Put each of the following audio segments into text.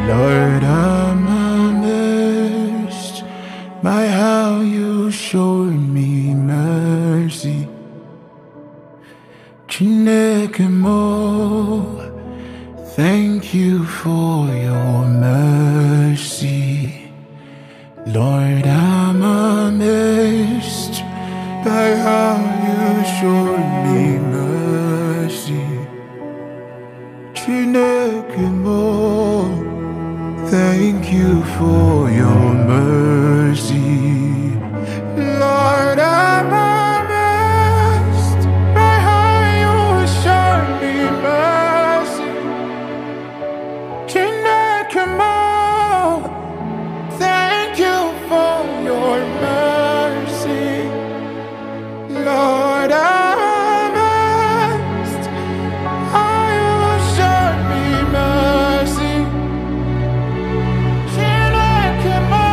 Lord, I'm amazed by how you showed me mercy. Chineke mo, thank you for your mercy. Lord, I'm amazed by how you showed me mercy. Chineke mo, thank you for your mercy. Lord, I'm amazed by how you showed me mercy. Chineke mo, thank you for your mercy. Lord, I'm amazed how you showed me mercy. Chineke mo,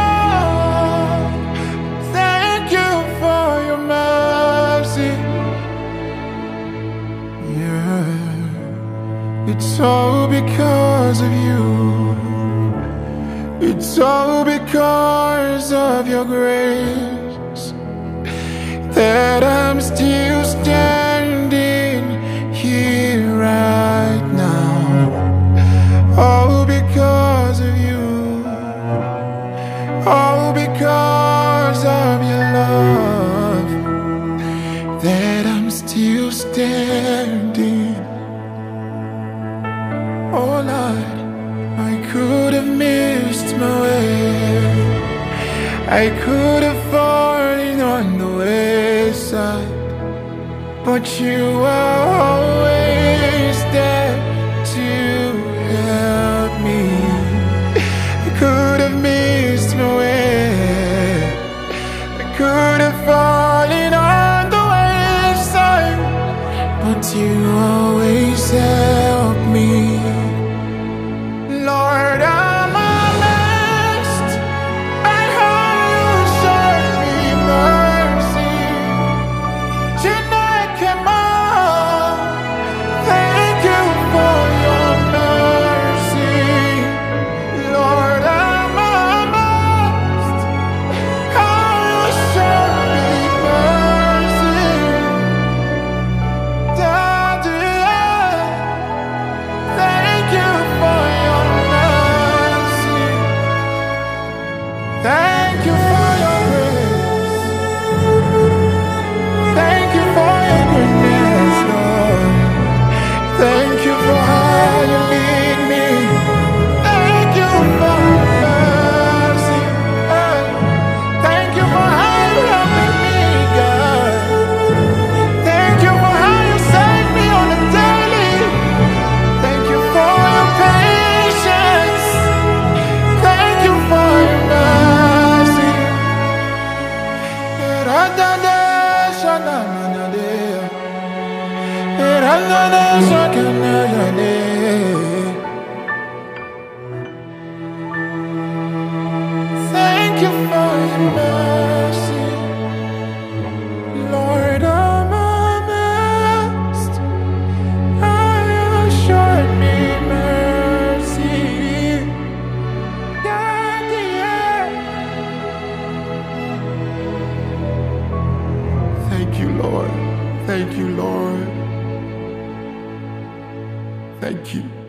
thank you for your mercy. Yeah, it's all because of you. It's all because of your grace that I'm still standing here right now. All because of you. All because of your love that I'm still standing. Oh Lord, I could have missed my way. I could have fallen on the wayside, but you are always there to help me. I could have missed my way. I could have fallen on the wayside, but you always help me. Lord, I'm amazed by how you showed me mercy. Chineke mo, thank you for your mercy. Lord, I'm amazed how you showed me mercy. Daddy, thank you for your mercy. Thank you for your grace. Thank you for your goodness, Lord. Thank you for how you lead me. Thank you for mercy. Thank you for how you helping me, God. Thank you for how you save me on a daily. Thank you for your patience. Thank you for your mercy. Thank you for your mercy. Lord, I'm amazed how you showed me mercy. Daddy, thank you, Lord. Thank you, Lord. Thank you.